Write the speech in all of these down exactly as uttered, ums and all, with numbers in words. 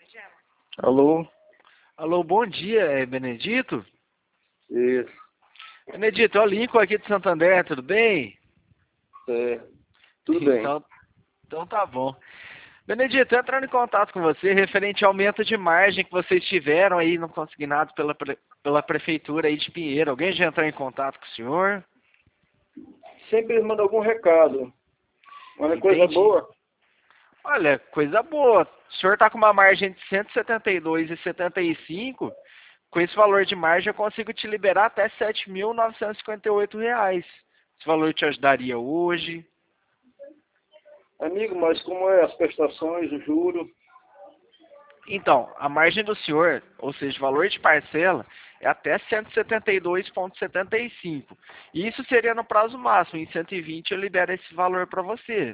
Alô? Alô, bom dia, é Benedito? Isso, Benedito, é o Lincoln aqui de Santander, tudo bem? é, tudo bem. Então, então tá bom. Benedito, entrando em contato com você, referente ao aumento de margem que vocês tiveram aí no consignado pela, pre- pela prefeitura aí de Pinheiro. Alguém já entrou em contato com o senhor? Sempre eles mandam algum recado. Mas é coisa Entendi. boa? Olha, coisa boa. O senhor está com uma margem de cento e setenta e dois vírgula setenta e cinco. Com esse valor de margem eu consigo te liberar até sete mil novecentos e cinquenta e oito reais. Esse valor te ajudaria hoje? Amigo, mas como é as prestações, o juro? Então, a margem do senhor, ou seja, o valor de parcela, é até cento e setenta e dois vírgula setenta e cinco. E isso seria no prazo máximo. Em cento e vinte eu libero esse valor para você.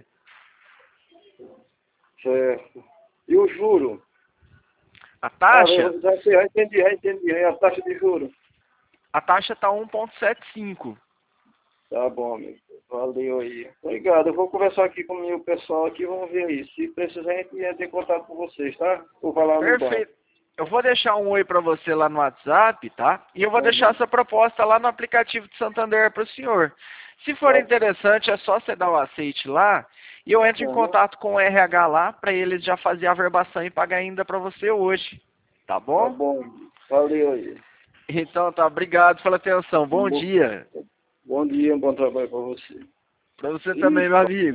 Certo. E o juro? A Ah, taxa, eu já, já entendi, já entendi. É a taxa de juro. a taxa está um vírgula setenta e cinco. Tá bom, amigo. Valeu aí. Obrigado. Eu vou conversar aqui com o meu pessoal aqui, vamos ver aí. Se precisar, a gente entra em contato com vocês, tá? Vou falar no banco. Perfeito. Eu vou deixar um oi para você lá no WhatsApp, tá? E eu vou Tá deixar bom. essa proposta lá no aplicativo de Santander para o senhor. Se for Tá. interessante, é só você dar o aceite lá e eu entro em Uhum. contato com o R H lá para eles já fazer a verbação e pagar ainda para você hoje. Tá Tá bom? bom. Valeu aí. Então tá, obrigado pela atenção. Bom Bom, dia. bom dia, um bom trabalho para você. Para você Ih, também, meu amigo.